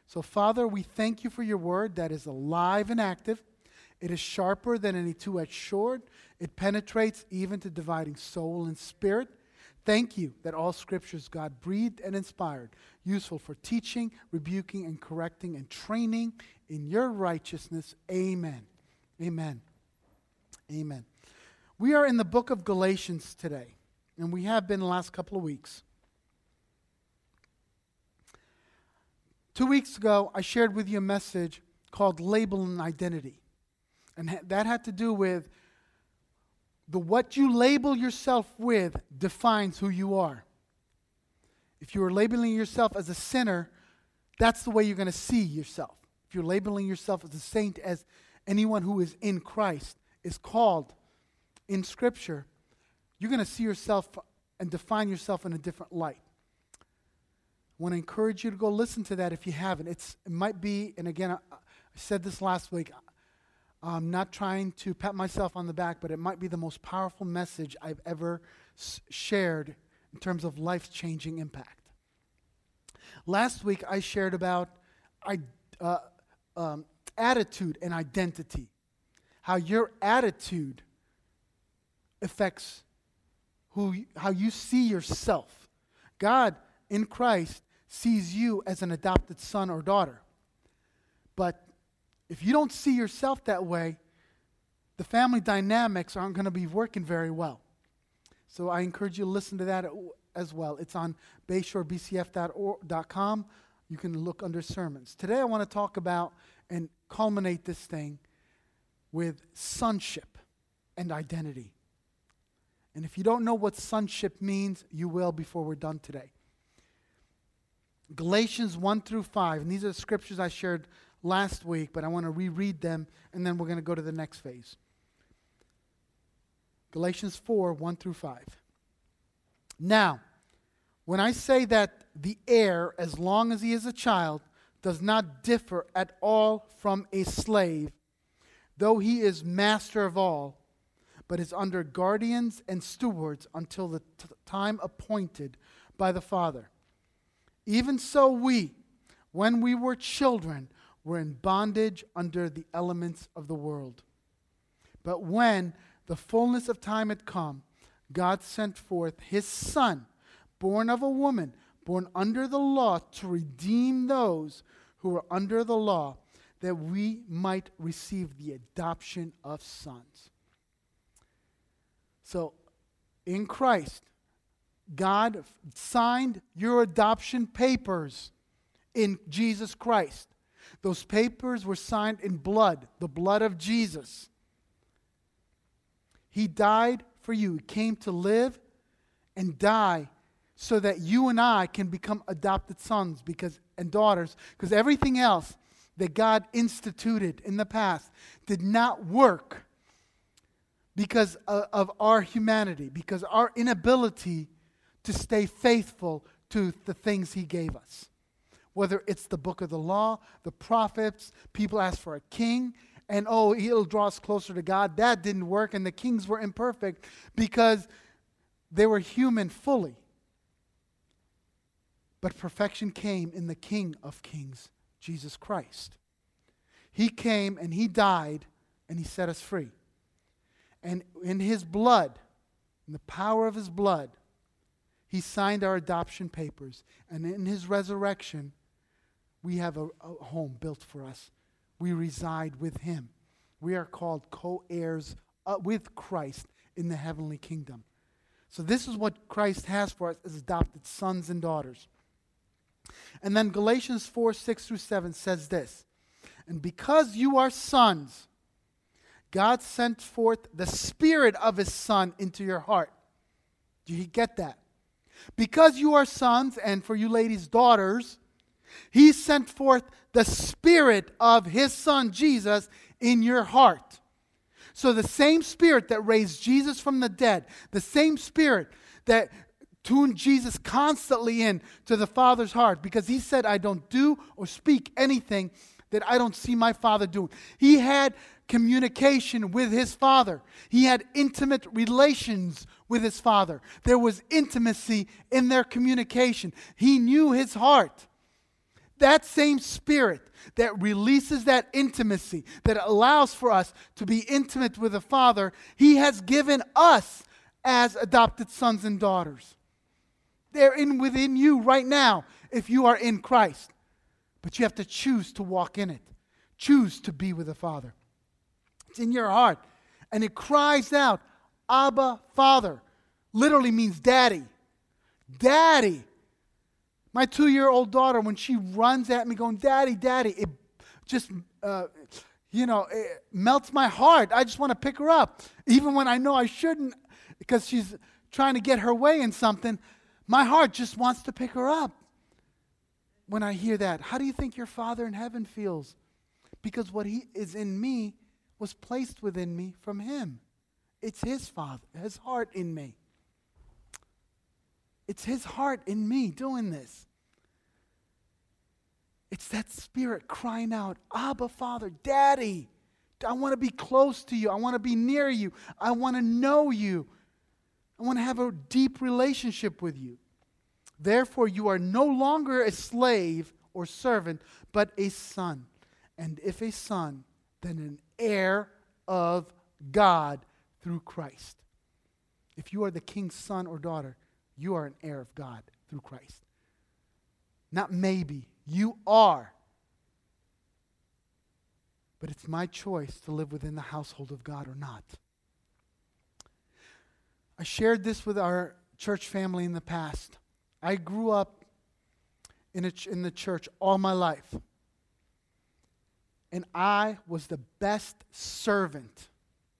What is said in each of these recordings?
So, Father, we thank you for your word that is alive and active. It is sharper than any two-edged sword. It penetrates even to dividing soul and spirit. Thank you that all scriptures, God, breathed and inspired, useful for teaching, rebuking, and correcting, and training in your righteousness. Amen. Amen. Amen. We are in the book of Galatians today, and we have been the last couple of weeks. 2 weeks ago, I shared with you a message called Label and Identity. And that had to do with what you label yourself with defines who you are. If you are labeling yourself as a sinner, that's the way you're going to see yourself. If you're labeling yourself as a saint, as anyone who is in Christ is called in Scripture, you're going to see yourself and define yourself in a different light. I want to encourage you to go listen to that if you haven't. It might be, and again, I said this last week, I'm not trying to pat myself on the back, but it might be the most powerful message I've ever shared in terms of life-changing impact. Last week, I shared about attitude and identity, how your attitude affects how you see yourself. God, in Christ, sees you as an adopted son or daughter. But if you don't see yourself that way, the family dynamics aren't going to be working very well. So I encourage you to listen to that as well. It's on bayshorebcf.com. You can look under sermons. Today I want to talk about and culminate this thing with sonship and identity. And if you don't know what sonship means, you will before we're done today. Galatians 1 through 5, and these are the scriptures I shared last week, but I want to reread them, and then we're going to go to the next phase. Galatians 4, 1 through 5. Now, when I say that the heir, as long as he is a child, does not differ at all from a slave, though he is master of all, but is under guardians and stewards until the time appointed by the Father. Even so we, when we were children, were in bondage under the elements of the world. But when the fullness of time had come, God sent forth His Son, born of a woman, born under the law, to redeem those who were under the law, that we might receive the adoption of sons. So, in Christ, God signed your adoption papers in Jesus Christ. Those papers were signed in blood, the blood of Jesus. He died for you. He came to live and die so that you and I can become adopted sons and daughters, because everything else that God instituted in the past did not work because of our humanity, because our inability to stay faithful to the things He gave us. Whether it's the book of the law, the prophets, people ask for a king, and he'll draw us closer to God. That didn't work, and the kings were imperfect because they were human fully. But perfection came in the King of Kings, Jesus Christ. He came and He died and He set us free. And in His blood, in the power of His blood, He signed our adoption papers. And in His resurrection, we have a home built for us. We reside with Him. We are called co-heirs with Christ in the heavenly kingdom. So this is what Christ has for us as adopted sons and daughters. And then Galatians 4, 6 through 7 says this. And because you are sons, God sent forth the Spirit of His Son into your heart. Do you get that? Because you are sons, and for you ladies, daughters, He sent forth the Spirit of His Son, Jesus, in your heart. So the same Spirit that raised Jesus from the dead, the same Spirit that tuned Jesus constantly in to the Father's heart, because He said, I don't do or speak anything that I don't see my Father doing. He had communication with His Father. He had intimate relations with His Father. There was intimacy in their communication. He knew His heart. That same Spirit that releases that intimacy, that allows for us to be intimate with the Father, He has given us as adopted sons and daughters. They're within you right now if you are in Christ. But you have to choose to walk in it. Choose to be with the Father. It's in your heart. And it cries out, Abba, Father. Literally means daddy. Daddy. My 2-year-old daughter, when she runs at me going, Daddy, Daddy, it just, it melts my heart. I just want to pick her up. Even when I know I shouldn't, because she's trying to get her way in something, my heart just wants to pick her up. When I hear that, how do you think your Father in heaven feels? Because what He is in me was placed within me from Him. It's His Father, His heart in me. It's His heart in me doing this. It's that Spirit crying out, Abba, Father, Daddy, I want to be close to you. I want to be near you. I want to know you. I want to have a deep relationship with you. Therefore, you are no longer a slave or servant, but a son. And if a son, then an heir of God through Christ. If you are the king's son or daughter, you are an heir of God through Christ. Not maybe. You are. But it's my choice to live within the household of God or not. I shared this with our church family in the past. I grew up in the church all my life. And I was the best servant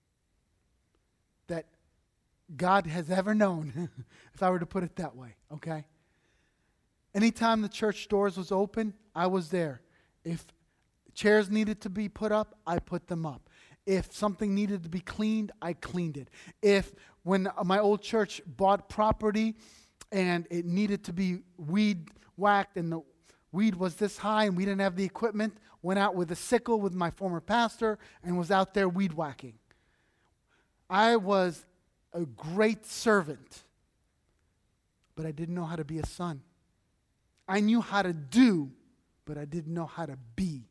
that God has ever known, if I were to put it that way, okay? Anytime the church doors was open, I was there. If chairs needed to be put up, I put them up. If something needed to be cleaned, I cleaned it. When my old church bought property and it needed to be weed whacked and the weed was this high and we didn't have the equipment, went out with a sickle with my former pastor and was out there weed whacking. I was a great servant, but I didn't know how to be a son. I knew how to do, but I didn't know how to be.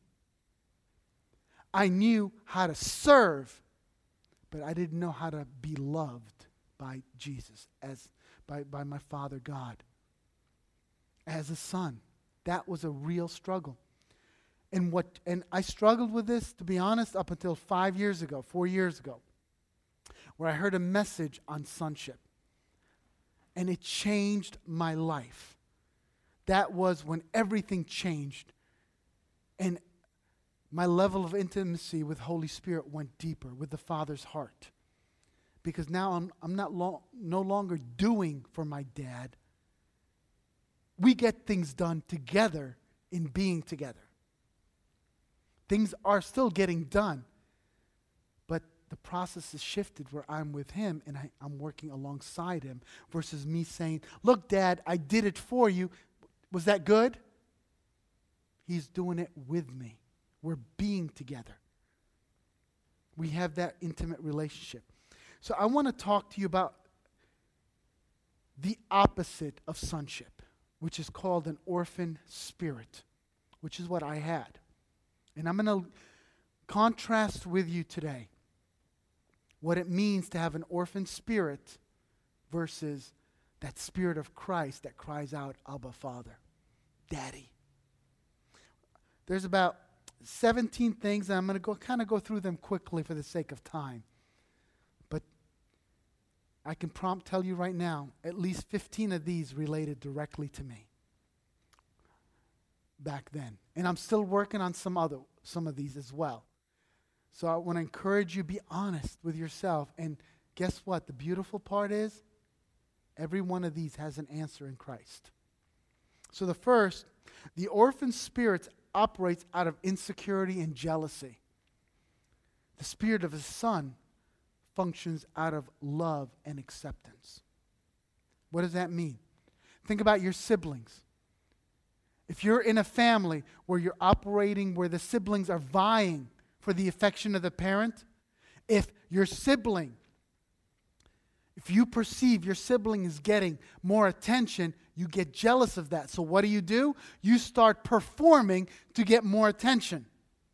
I knew how to serve, but I didn't know how to be loved by Jesus, by my Father God. As a son, that was a real struggle. And I struggled with this, to be honest, up until 4 years ago, where I heard a message on sonship. And it changed my life. That was when everything changed. And my level of intimacy with Holy Spirit went deeper, with the Father's heart. Because now I'm no longer doing for my dad. We get things done together in being together. Things are still getting done. But the process is shifted where I'm with him and I'm working alongside him versus me saying, look, Dad, I did it for you. Was that good? He's doing it with me. We're being together. We have that intimate relationship. So I want to talk to you about the opposite of sonship, which is called an orphan spirit, which is what I had. And I'm going to contrast with you today what it means to have an orphan spirit versus that spirit of Christ that cries out, Abba, Father, Daddy. There's about 17 things, and I'm going to go through them quickly for the sake of time. But I can tell you right now, at least 15 of these related directly to me back then. And I'm still working on some of these as well. So I want to encourage you, be honest with yourself. And guess what? The beautiful part is, every one of these has an answer in Christ. So the first, the orphan spirit operates out of insecurity and jealousy. The spirit of a son functions out of love and acceptance. What does that mean? Think about your siblings. If you're in a family where you're operating, where the siblings are vying for the affection of the parent, if you perceive your sibling is getting more attention, You get jealous of that. So what do? You start performing to get more attention.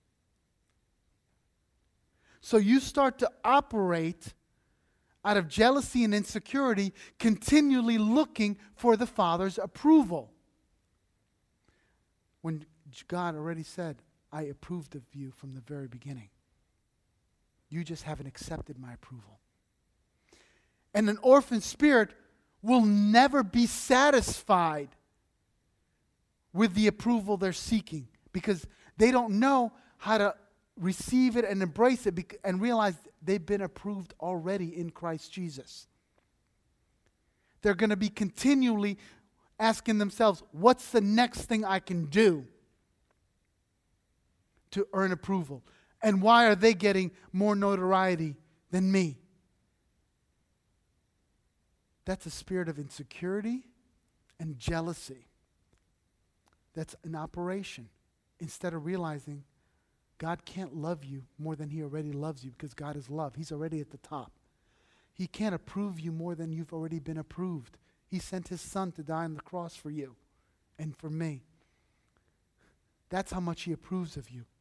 So you start to operate out of jealousy and insecurity, continually looking for the Father's approval. When God already said, I approved of you from the very beginning. You just haven't accepted my approval. And an orphan spirit will never be satisfied with the approval they're seeking because they don't know how to receive it and embrace it and realize they've been approved already in Christ Jesus. They're going to be continually asking themselves, what's the next thing I can do to earn approval? And why are they getting more notoriety than me? That's a spirit of insecurity and jealousy. That's an operation. Instead of realizing God can't love you more than He already loves you because God is love. He's already at the top. He can't approve you more than you've already been approved. He sent His Son to die on the cross for you and for me. That's how much He approves of you.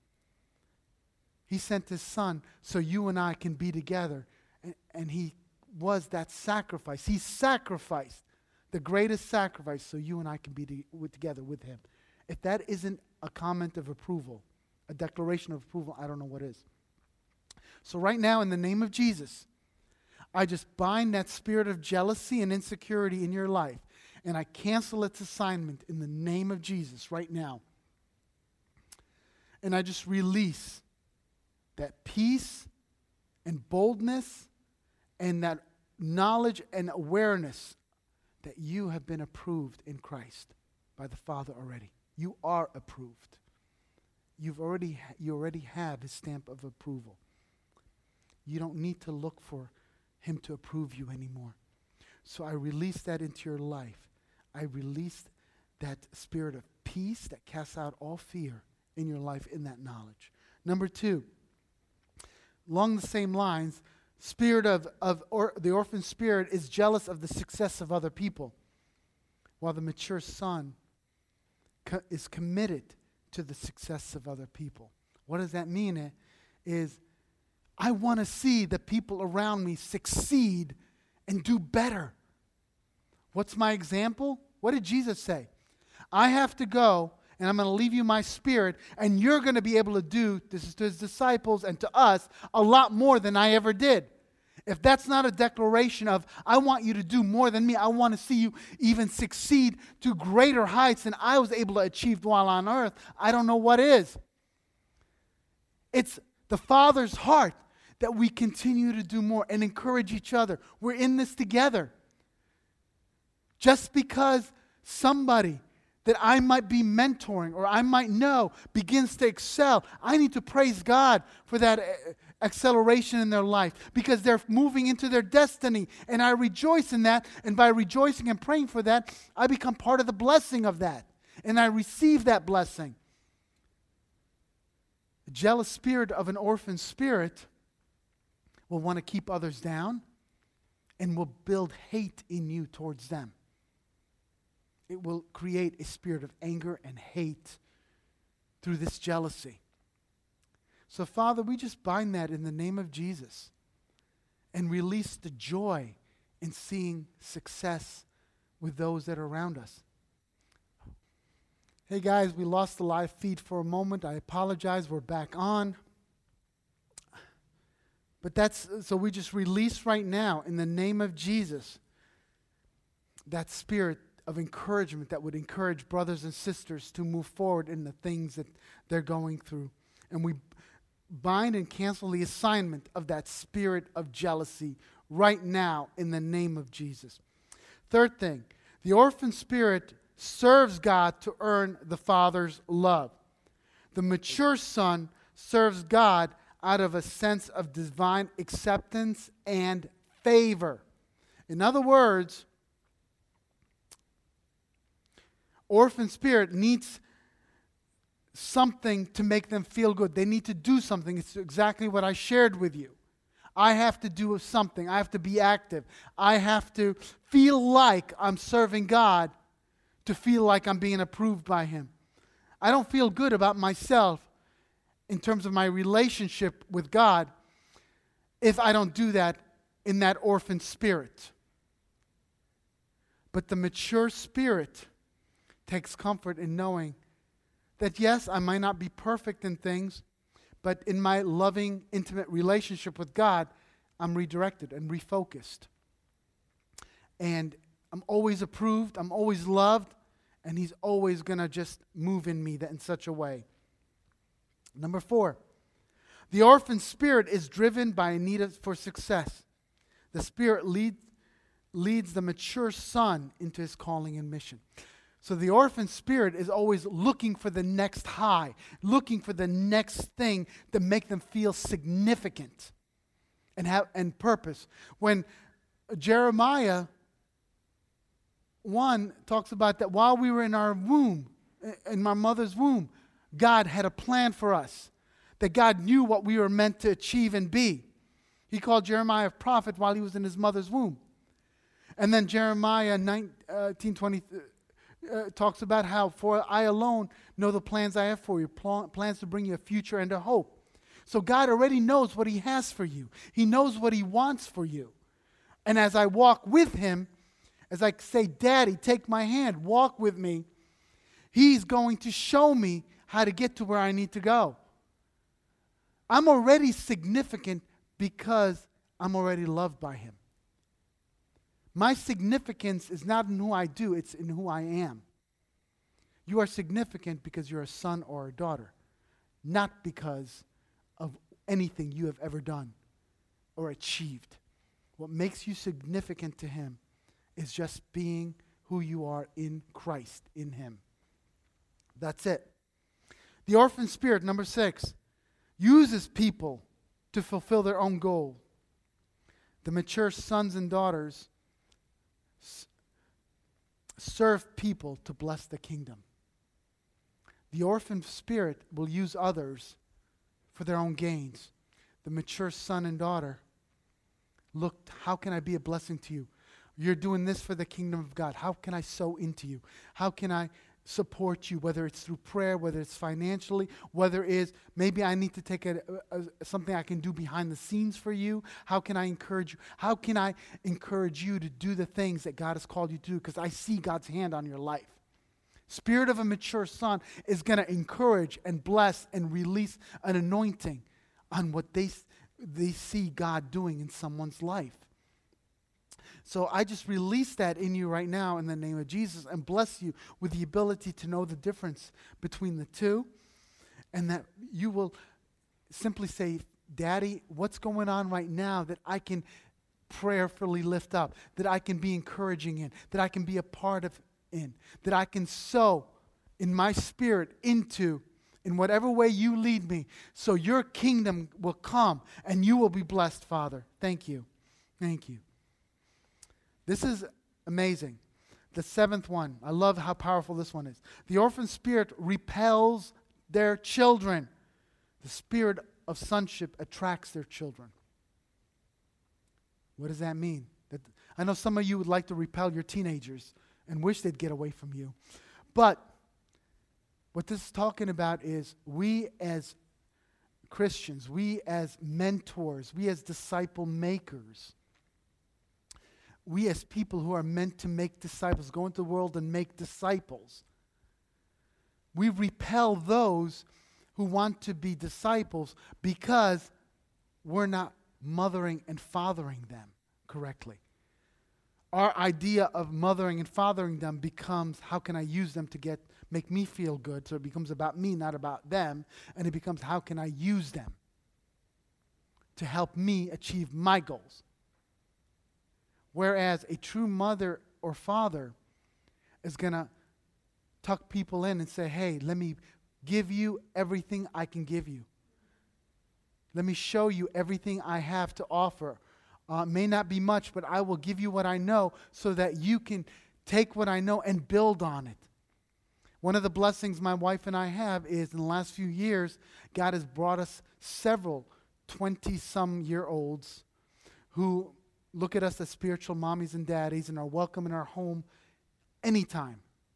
He sent His Son so you and I can be together. And He was that sacrifice. He sacrificed the greatest sacrifice so you and I can be together with Him. If that isn't a comment of approval, a declaration of approval, I don't know what is. So right now, in the name of Jesus, I just bind that spirit of jealousy and insecurity in your life, and I cancel its assignment in the name of Jesus right now. And I just release that peace and boldness and that knowledge and awareness that you have been approved in Christ by the Father already. You are approved. You already have His stamp of approval. You don't need to look for Him to approve you anymore. So I release that into your life. I release that spirit of peace that casts out all fear in your life in that knowledge. Number 2, along the same lines, the orphan spirit is jealous of the success of other people, while the mature son is committed to the success of other people. What does that mean? It is, I want to see the people around me succeed and do better. What's my example? What did Jesus say? I have to go, and I'm going to leave you my spirit, and you're going to be able to do, this is to His disciples and to us, a lot more than I ever did. If that's not a declaration of, I want you to do more than me, I want to see you even succeed to greater heights than I was able to achieve while on earth, I don't know what is. It's the Father's heart that we continue to do more and encourage each other. We're in this together. Just because somebody that I might be mentoring or I might know begins to excel, I need to praise God for that acceleration in their life because they're moving into their destiny, and I rejoice in that, and by rejoicing and praying for that, I become part of the blessing of that, and I receive that blessing. The jealous spirit of an orphan spirit will want to keep others down and will build hate in you towards them. It will create a spirit of anger and hate through this jealousy. So, Father, we just bind that in the name of Jesus and release the joy in seeing success with those that are around us. Hey, guys, we lost the live feed for a moment. I apologize. We're back on. But so we just release right now in the name of Jesus that spirit of encouragement that would encourage brothers and sisters to move forward in the things that they're going through. And we bind and cancel the assignment of that spirit of jealousy right now in the name of Jesus. Third thing, the orphan spirit serves God to earn the Father's love. The mature son serves God out of a sense of divine acceptance and favor. In other words, orphan spirit needs something to make them feel good. They need to do something. It's exactly what I shared with you. I have to do something. I have to be active. I have to feel like I'm serving God to feel like I'm being approved by Him. I don't feel good about myself in terms of my relationship with God if I don't do that in that orphan spirit. But the mature spirit takes comfort in knowing that yes, I might not be perfect in things, but in my loving, intimate relationship with God, I'm redirected and refocused. And I'm always approved, I'm always loved, and He's always going to just move in me in such a way. Number 4, the orphan spirit is driven by a need for success. The Spirit leads the mature son into his calling and mission. So the orphan spirit is always looking for the next high, looking for the next thing to make them feel significant and purpose. When Jeremiah 1 talks about that while we were in our womb, in my mother's womb, God had a plan for us, that God knew what we were meant to achieve and be. He called Jeremiah a prophet while he was in his mother's womb. And then Jeremiah 19:20 talks about how, for I alone know the plans I have for you, plans to bring you a future and a hope. So God already knows what He has for you. He knows what He wants for you. And as I walk with Him, as I say, Daddy, take my hand, walk with me, He's going to show me how to get to where I need to go. I'm already significant because I'm already loved by Him. My significance is not in who I do, it's in who I am. You are significant because you're a son or a daughter, not because of anything you have ever done or achieved. What makes you significant to Him is just being who you are in Christ, in Him. That's it. The orphan spirit, number 6, uses people to fulfill their own goal. The mature sons and daughters serve people to bless the kingdom. The orphan spirit will use others for their own gains. The mature son and daughter, look, how can I be a blessing to you? You're doing this for the kingdom of God. How can I sow into you? How can I support you, whether it's through prayer, whether it's financially, whether it's maybe I need to take something I can do behind the scenes for you. How can I encourage you? How can I encourage you to do the things that God has called you to do? Because I see God's hand on your life. Spirit of a mature son is going to encourage and bless and release an anointing on what they see God doing in someone's life. So I just release that in you right now in the name of Jesus and bless you with the ability to know the difference between the two, and that you will simply say, Daddy, what's going on right now that I can prayerfully lift up, that I can be encouraging in, that I can be a part of in, that I can sow in my spirit into in whatever way you lead me, so your kingdom will come and you will be blessed, Father. Thank you. Thank you. This is amazing. The 7th one, I love how powerful this one is. The orphan spirit repels their children. The spirit of sonship attracts their children. What does that mean? I know some of you would like to repel your teenagers and wish they'd get away from you. But what this is talking about is we as Christians, we as mentors, we as disciple makers, we as people who are meant to make disciples, go into the world and make disciples, we repel those who want to be disciples because we're not mothering and fathering them correctly. Our idea of mothering and fathering them becomes, how can I use them to make me feel good? So it becomes about me, not about them. And it becomes, how can I use them to help me achieve my goals? Whereas a true mother or father is going to tuck people in and say, hey, let me give you everything I can give you. Let me show you everything I have to offer. May not be much, but I will give you what I know so that you can take what I know and build on it. One of the blessings my wife and I have is in the last few years, God has brought us several 20-some-year-olds who look at us as spiritual mommies and daddies and are welcome in our home anytime.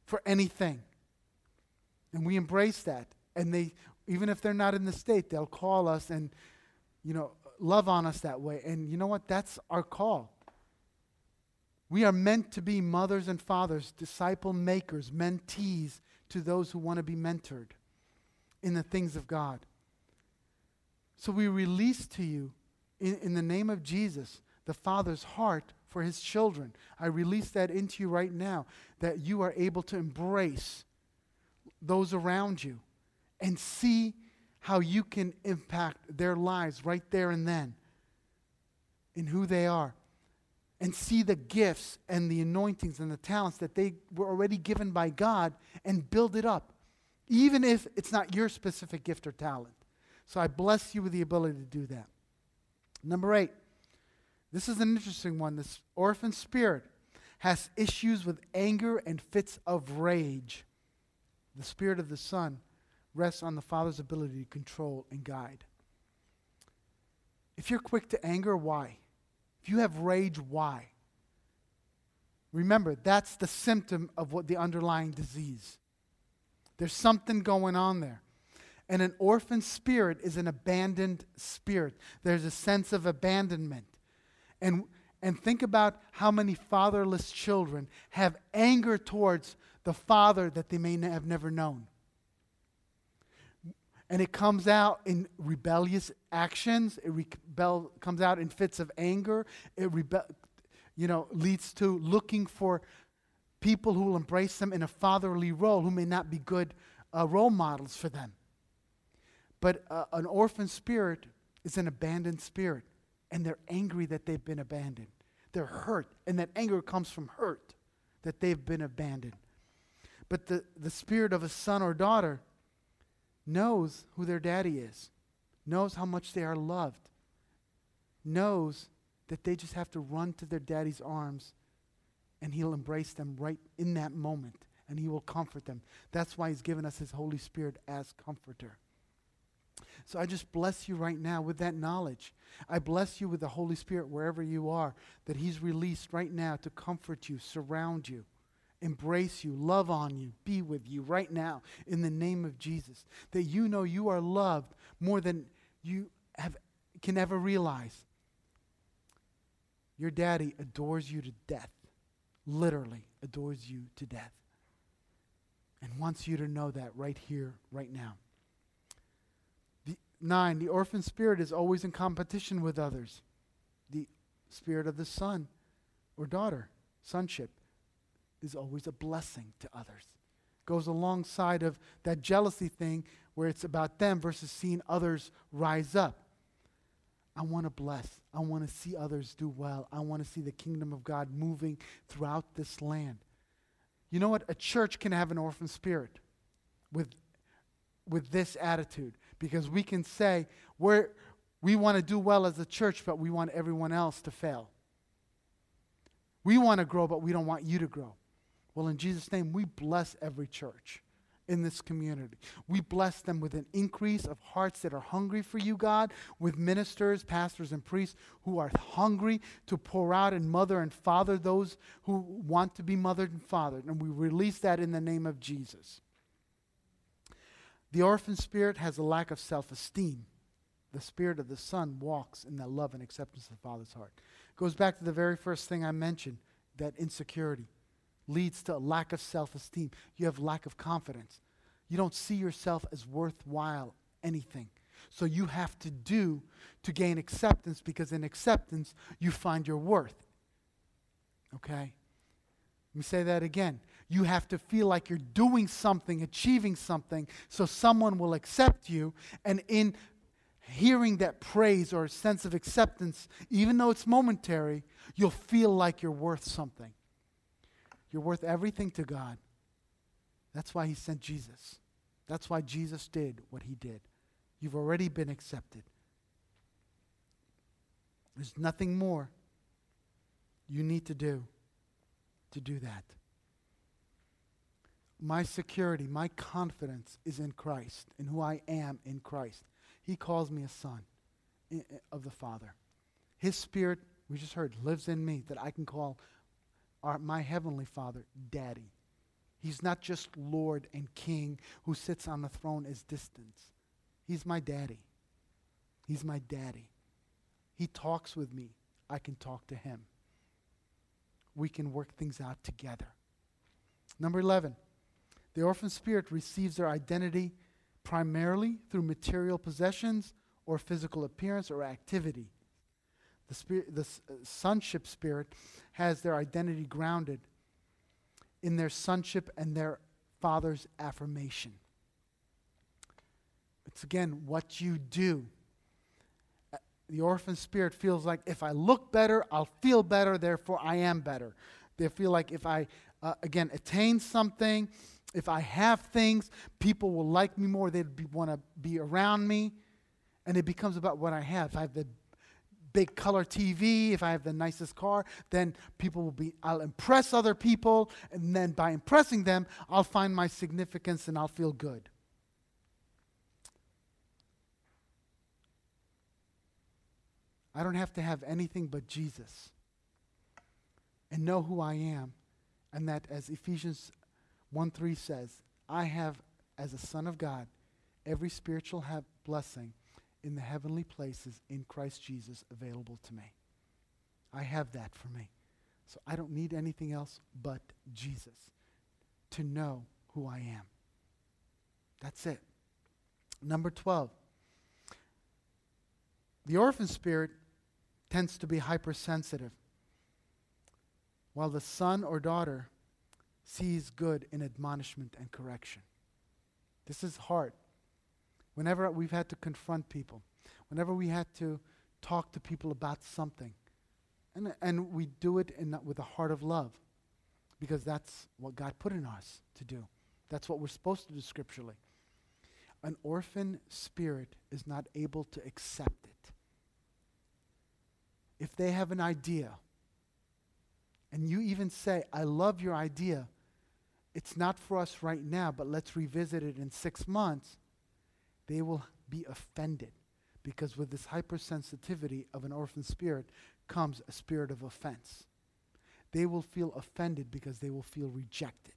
for anything. And we embrace that. And they, even if they're not in the state, they'll call us and, love on us that way. And you know what? That's our call. We are meant to be mothers and fathers, disciple makers, mentees to those who want to be mentored in the things of God. So we release to you, in the name of Jesus, the Father's heart for his children. I release that into you right now, that you are able to embrace those around you and see how you can impact their lives right there and then in who they are. And see the gifts and the anointings and the talents that they were already given by God and build it up, even if it's not your specific gift or talent. So I bless you with the ability to do that. Number 8, this is an interesting one. This orphan spirit has issues with anger and fits of rage. The Spirit of the Son rests on the Father's ability to control and guide. If you're quick to anger, why? If you have rage, why? Remember, that's the symptom of what the underlying disease. There's something going on there. And an orphan spirit is an abandoned spirit. There's a sense of abandonment. And think about how many fatherless children have anger towards the father that they may have never known. And it comes out in rebellious actions. It comes out in fits of anger. It leads to looking for people who will embrace them in a fatherly role who may not be good role models for them. But an orphan spirit is an abandoned spirit. And they're angry that they've been abandoned. They're hurt. And that anger comes from hurt that they've been abandoned. But the spirit of a son or daughter knows who their daddy is, knows how much they are loved, knows that they just have to run to their daddy's arms and he'll embrace them right in that moment and he will comfort them. That's why he's given us his Holy Spirit as comforter. So I just bless you right now with that knowledge. I bless you with the Holy Spirit wherever you are, that he's released right now to comfort you, surround you, embrace you, love on you, be with you right now in the name of Jesus. That you know you are loved more than you can ever realize. Your daddy adores you to death, literally adores you to death, and wants you to know that right here, right now. 9, the orphan spirit is always in competition with others. The spirit of the son or daughter, sonship, is always a blessing to others. Goes alongside of that jealousy thing where it's about them versus seeing others rise up. I want to bless. I want to see others do well. I want to see the kingdom of God moving throughout this land. You know what? A church can have an orphan spirit with this attitude, because we can say we want to do well as a church, but we want everyone else to fail. We want to grow, but we don't want you to grow. Well, in Jesus' name, we bless every church in this community. We bless them with an increase of hearts that are hungry for you, God, with ministers, pastors, and priests who are hungry to pour out and mother and father those who want to be mothered and fathered. And we release that in the name of Jesus. The orphan spirit has a lack of self-esteem. The Spirit of the Son walks in the love and acceptance of the Father's heart. It goes back to the very first thing I mentioned, that insecurity leads to a lack of self-esteem. You have lack of confidence. You don't see yourself as worthwhile anything. So you have to do to gain acceptance, because in acceptance you find your worth. Okay? Let me say that again. You have to feel like you're doing something, achieving something, so someone will accept you. And in hearing that praise or sense of acceptance, even though it's momentary, you'll feel like you're worth something. You're worth everything to God. That's why he sent Jesus. That's why Jesus did what he did. You've already been accepted. There's nothing more you need to do that. My security, my confidence is in Christ, in who I am in Christ. He calls me a son of the Father. His Spirit, we just heard, lives in me, that I can call my Heavenly Father Daddy. He's not just Lord and King who sits on the throne as distant. He's my daddy. He's my daddy. He talks with me. I can talk to him. We can work things out together. Number 11, the orphan spirit receives their identity primarily through material possessions or physical appearance or activity. The sonship spirit has their identity grounded in their sonship and their father's affirmation. It's again what you do. The orphan spirit feels like if I look better, I'll feel better, therefore I am better. They feel like if I, attain something, if I have things, people will like me more, they'd want to be around me. And it becomes about what I have. If I have the big color TV, if I have the nicest car, then I'll impress other people, and then by impressing them, I'll find my significance and I'll feel good. I don't have to have anything but Jesus and know who I am, and that, as Ephesians 1:3 says, I have, as a son of God, every spiritual blessing in the heavenly places in Christ Jesus available to me. I have that for me. So I don't need anything else but Jesus to know who I am. That's it. Number 12. The orphan spirit tends to be hypersensitive, while the son or daughter sees good in admonishment and correction. This is hard. Whenever we've had to confront people, whenever we had to talk to people about something, and we do it with a heart of love, because that's what God put in us to do. That's what we're supposed to do scripturally. An orphan spirit is not able to accept it. If they have an idea, and you even say, I love your idea, it's not for us right now, but let's revisit it in 6 months, they will be offended, because with this hypersensitivity of an orphan spirit comes a spirit of offense. They will feel offended because they will feel rejected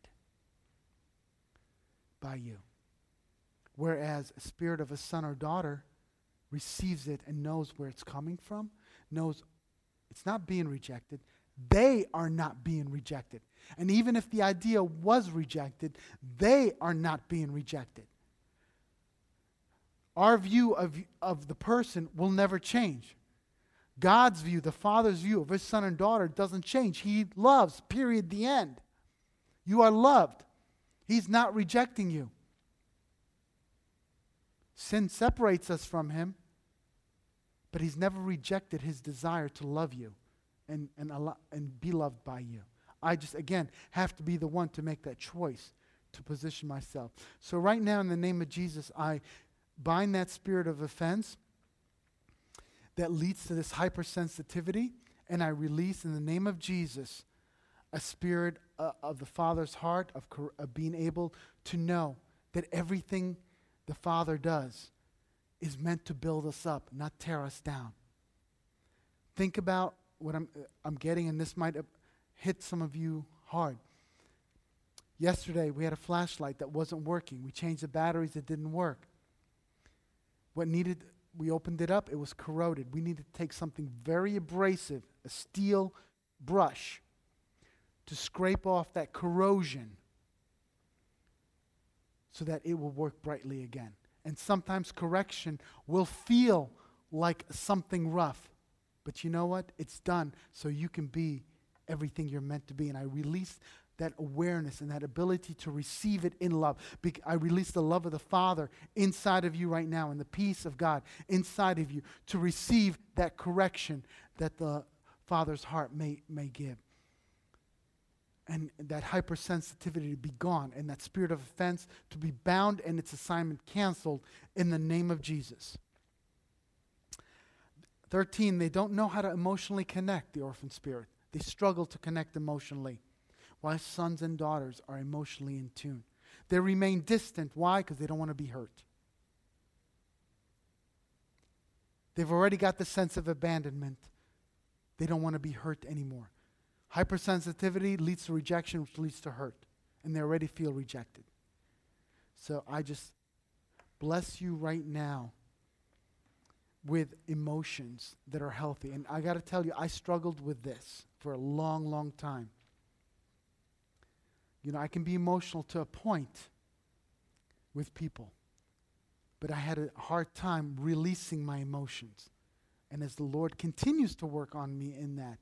by you. Whereas a spirit of a son or daughter receives it and knows where it's coming from, knows it's not being rejected. They are not being rejected. And even if the idea was rejected, they are not being rejected. Our view of the person will never change. God's view, the Father's view of his son and daughter doesn't change. He loves, period, the end. You are loved. He's not rejecting you. Sin separates us from him, but he's never rejected his desire to love you and be loved by you. I just, again, have to be the one to make that choice to position myself. So right now, in the name of Jesus, I bind that spirit of offense that leads to this hypersensitivity, and I release in the name of Jesus a spirit of the Father's heart, of being able to know that everything the Father does is meant to build us up, not tear us down. Think about what I'm getting, and this might hit some of you hard. Yesterday, we had a flashlight that wasn't working. We changed the batteries, it didn't work. We opened it up, it was corroded. We needed to take something very abrasive, a steel brush, to scrape off that corrosion so that it will work brightly again. And sometimes correction will feel like something rough. But you know what? It's done so you can be everything you're meant to be. And I release that awareness and that ability to receive it in love. I release the love of the Father inside of you right now and the peace of God inside of you to receive that correction that the Father's heart may give. And that hypersensitivity to be gone, and that spirit of offense to be bound and its assignment canceled in the name of Jesus. 13, they don't know how to emotionally connect, the orphan spirit. They struggle to connect emotionally. Why sons and daughters are emotionally in tune. They remain distant. Why? Because they don't want to be hurt. They've already got the sense of abandonment. They don't want to be hurt anymore. Hypersensitivity leads to rejection, which leads to hurt. and they already feel rejected. So I just bless you right now with emotions that are healthy. And I got to tell you, I struggled with this for a long, long time. You know, I can be emotional to a point with people, but I had a hard time releasing my emotions. And as the Lord continues to work on me in that,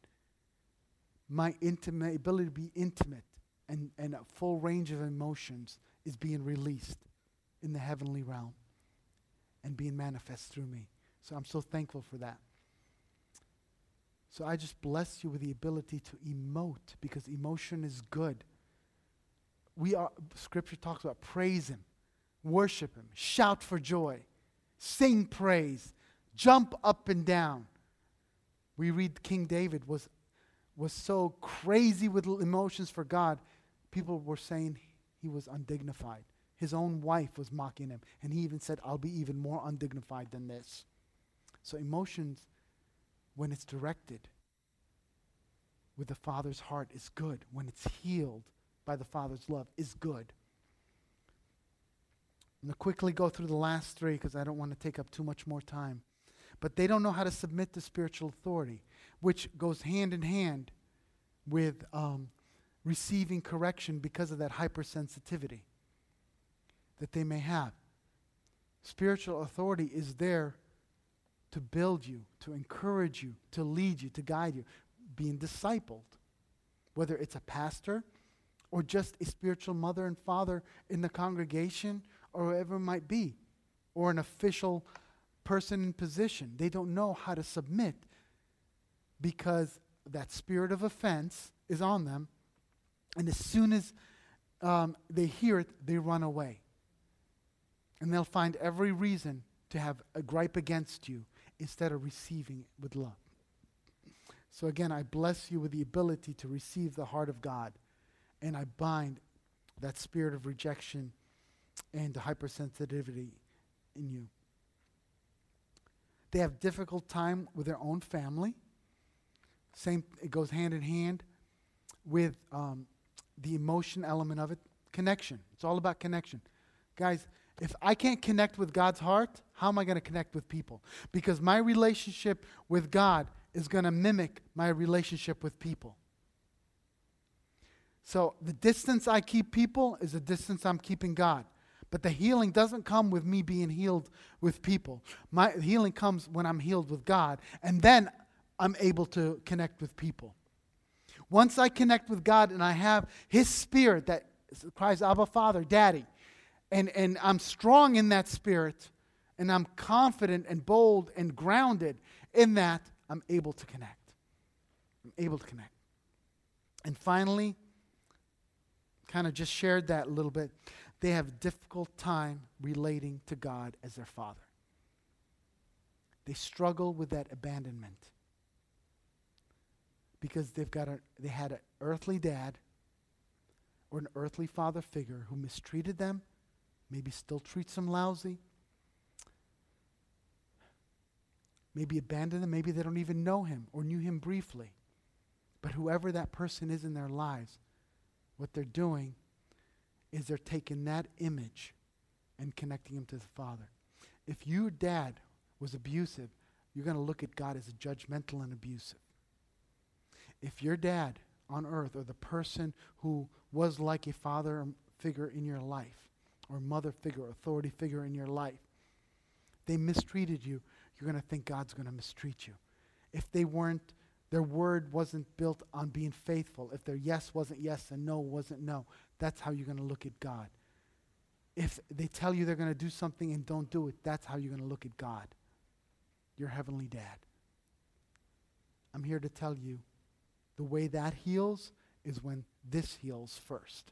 my ability to be intimate and a full range of emotions is being released in the heavenly realm and being manifest through me. So I'm so thankful for that. So I just bless you with the ability to emote, because emotion is good. Scripture talks about praise Him, worship Him, shout for joy, sing praise, jump up and down. We read King David was so crazy with emotions for God, people were saying he was undignified. His own wife was mocking him, and he even said, I'll be even more undignified than this. So emotions, when it's directed with the Father's heart, is good. When it's healed by the Father's love, is good. I'm going to quickly go through the last three because I don't want to take up too much more time. But they don't know how to submit to spiritual authority, which goes hand in hand with receiving correction because of that hypersensitivity that they may have. Spiritual authority is there to build you, to encourage you, to lead you, to guide you, being discipled. Whether it's a pastor or just a spiritual mother and father in the congregation or whoever it might be, or an official person in position. They don't know how to submit because that spirit of offense is on them, and as soon as they hear it, they run away. And they'll find every reason to have a gripe against you instead of receiving it with love. So again, I bless you with the ability to receive the heart of God, and I bind that spirit of rejection and the hypersensitivity in you. They have difficult time with their own family. It goes hand in hand with the emotion element of it. Connection. It's all about connection. Guys, if I can't connect with God's heart, how am I going to connect with people? Because my relationship with God is going to mimic my relationship with people. So the distance I keep people is the distance I'm keeping God. But the healing doesn't come with me being healed with people. My healing comes when I'm healed with God, and then I'm able to connect with people. Once I connect with God and I have His Spirit that cries, Abba, Father, Daddy, and I'm strong in that Spirit, and I'm confident and bold and grounded in that, I'm able to connect. I'm able to connect. And finally, kind of just shared that a little bit, they have a difficult time relating to God as their Father. They struggle with that abandonment because they had an earthly dad or an earthly father figure who mistreated them, maybe still treats them lousy, maybe abandoned them, maybe they don't even know him or knew him briefly. But whoever that person is in their lives, what they're doing is they're taking that image and connecting him to the Father. If your dad was abusive, you're going to look at God as judgmental and abusive. If your dad on earth, or the person who was like a father figure in your life, or mother figure, or authority figure in your life, they mistreated you, you're going to think God's going to mistreat you. If their word wasn't built on being faithful, if their yes wasn't yes and no wasn't no, that's how you're going to look at God. If they tell you they're going to do something and don't do it, that's how you're going to look at God, your heavenly dad. I'm here to tell you, the way that heals is when this heals first.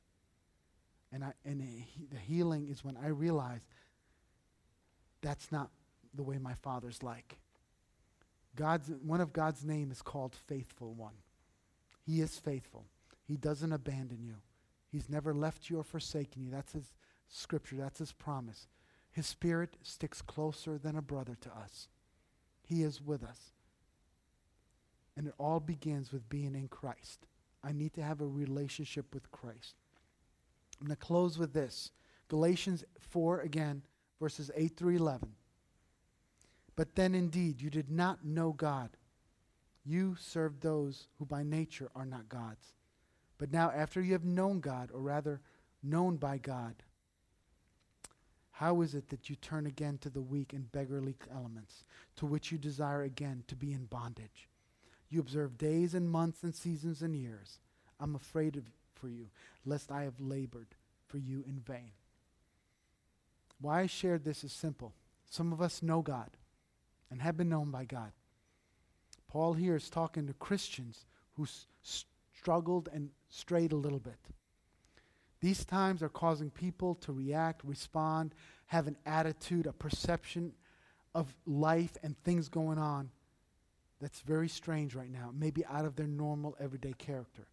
The healing is when I realize that's not the way my Father's like. One of God's name is called Faithful One. He is faithful. He doesn't abandon you. He's never left you or forsaken you. That's His scripture. That's His promise. His Spirit sticks closer than a brother to us. He is with us. And it all begins with being in Christ. I need to have a relationship with Christ. I'm going to close with this. Galatians 4 again, verses 8 through 11. But then indeed you did not know God. You served those who by nature are not gods. But now after you have known God, or rather known by God, how is it that you turn again to the weak and beggarly elements, to which you desire again to be in bondage? You observe days and months and seasons and years. I'm afraid for you, lest I have labored for you in vain. Why I shared this is simple. Some of us know God and have been known by God. Paul here is talking to Christians who struggled and strayed a little bit. These times are causing people to react, respond, have an attitude, a perception of life and things going on that's very strange right now, maybe out of their normal everyday character.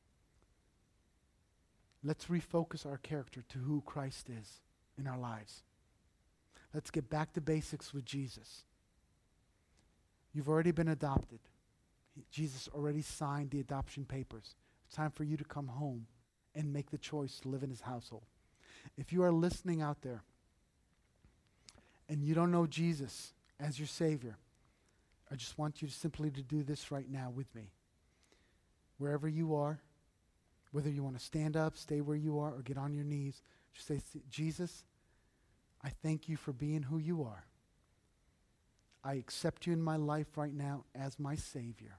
Let's refocus our character to who Christ is in our lives. Let's get back to basics with Jesus. You've already been adopted. Jesus already signed the adoption papers. It's time for you to come home and make the choice to live in his household. If you are listening out there and you don't know Jesus as your Savior, I just want you to simply to do this right now with me. Wherever you are, whether you want to stand up, stay where you are, or get on your knees, just say, Jesus, I thank you for being who you are. I accept you in my life right now as my Savior.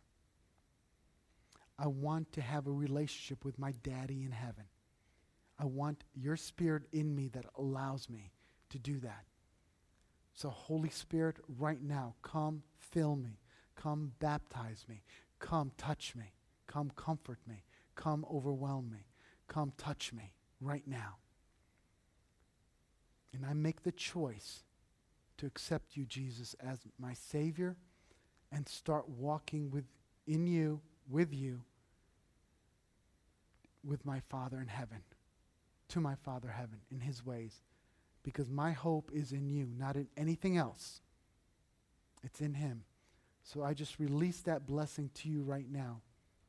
I want to have a relationship with my daddy in heaven. I want your Spirit in me that allows me to do that. So Holy Spirit, right now, come fill me. Come baptize me. Come touch me. Come comfort me. Come overwhelm me. Come touch me right now. And I make the choice to accept you, Jesus, as my Savior and start walking with you, with my Father in heaven, to my Father heaven, in his ways. Because my hope is in you, not in anything else. It's in him. So I just release that blessing to you right now.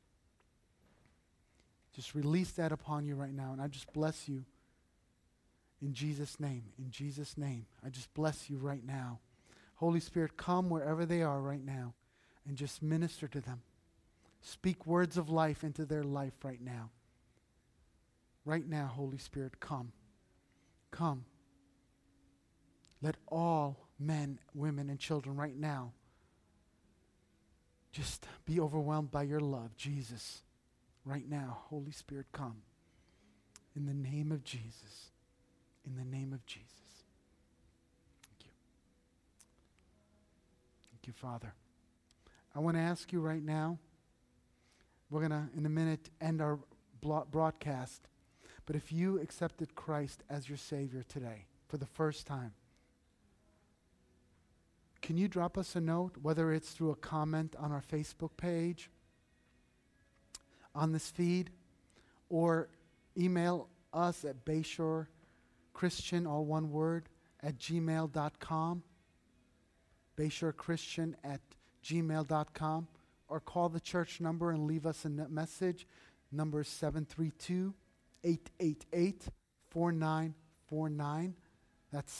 Just release that upon you right now. And I just bless you in Jesus' name. In Jesus' name. I just bless you right now. Holy Spirit, come wherever they are right now and just minister to them. Speak words of life into their life right now. Right now, Holy Spirit, come. Come. Let all men, women, and children right now just be overwhelmed by your love, Jesus. Right now, Holy Spirit, come. In the name of Jesus. In the name of Jesus. Thank you. Thank you, Father. I want to ask you right now, we're going to, in a minute, end our broadcast. But if you accepted Christ as your Savior today for the first time, can you drop us a note, whether it's through a comment on our Facebook page, on this feed, or email us at BayshoreChristian, all one word, at gmail.com, BayshoreChristian@gmail.com, or call the church number and leave us a message. Number is 732-888-4949. That's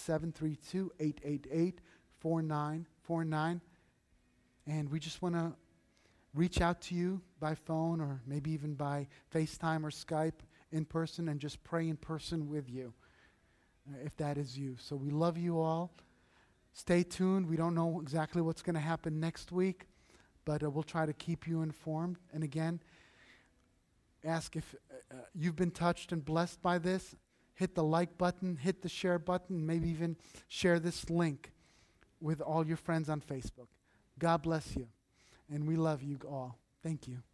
732-888-4949. And we just want to reach out to you by phone or maybe even by FaceTime or Skype in person and just pray in person with you, if that is you. So we love you all. Stay tuned. We don't know exactly what's going to happen next week, but we'll try to keep you informed. And again, ask if you've been touched and blessed by this. Hit the like button, hit the share button, maybe even share this link with all your friends on Facebook. God bless you. And we love you all. Thank you.